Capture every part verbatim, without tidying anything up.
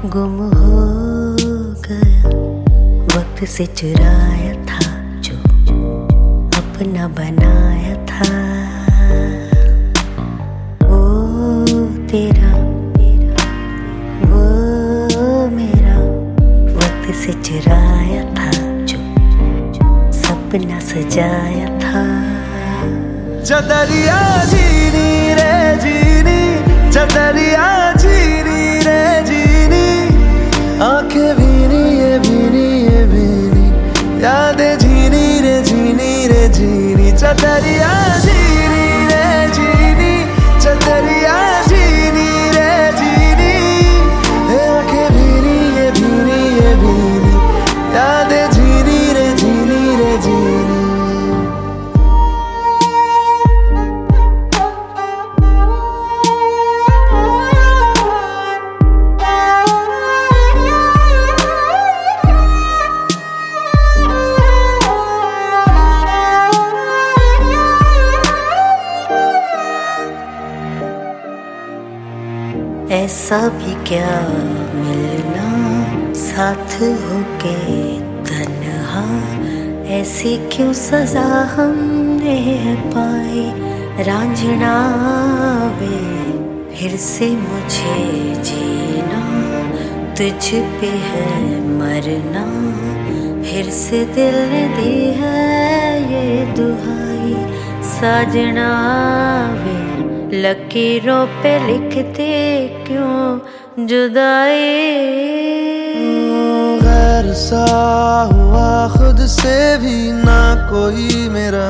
गुम हो गया, वक्त से चुराया था जो अपना बनाया था। वो तेरा वो मेरा, वक्त से चुराया था जो सपना सजाया था। चदरिया जीनी रे जीनी, चदरिया जीनी रे जीनी, आंखें भीनी ये भीनी ये भीनी, यादें झीनी रे झीनी रे झीनी। चदरिया जीनी रे जीनी, चदरिया जीनी रे जीनी, आंखें भीनी ये भीनी ये भीनी, यादें झीनी रे झीनी रे झीनी। ऐसा भी क्या मिलना साथ होके तन्हा, ऐसी क्यों सजा हमने पाई। रांझना वे फिर से मुझे जीना, तुझ पे है मरना, फिर से दिल ने दी है ये दुहाई। साजना वे लकीरों पे लिखते क्यों जुदाई। गैर सा हुआ खुद से भी ना कोई मेरा,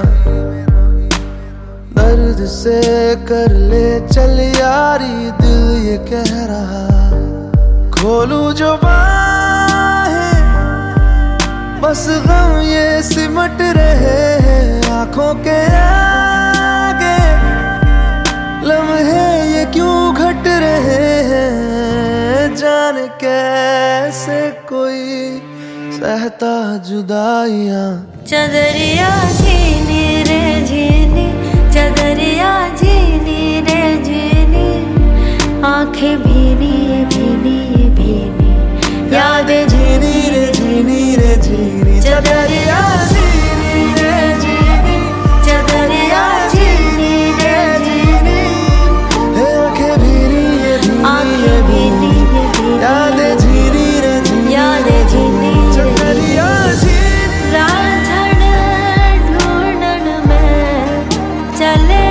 दर्द से कर ले चल यारी दिल ये कह रहा। खोलूं जो बाहें बस गम ये सिमट रहे हैं, आंखों के आगे लम्हे ये क्यों घट रहे हैं। जान कैसे कोई सहता जुदाइयां। चदरिया झीनी रे झीनी, चदरिया झीनी रे झीनी, आंखें भीनी भीनी भीनी, यादें झीनी रे झीनी रे झीनी। चदरिया झीनी रे झीनी, चदरिया झीनी रे झीनी, आंखें भीनी ये आंखें भीनी ये भीनी, यादें झीनी रे झीनी, यादें झीनी। चदरिया झीनी रांझण ढूंढन में चले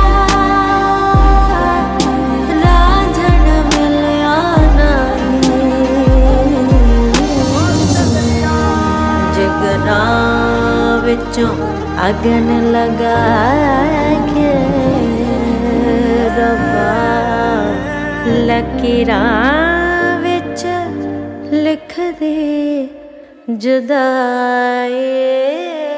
रांझण मिलिया जिगरा विचों अगन लगा के रब्बा, लकीरां विच लिख दे जुदाई।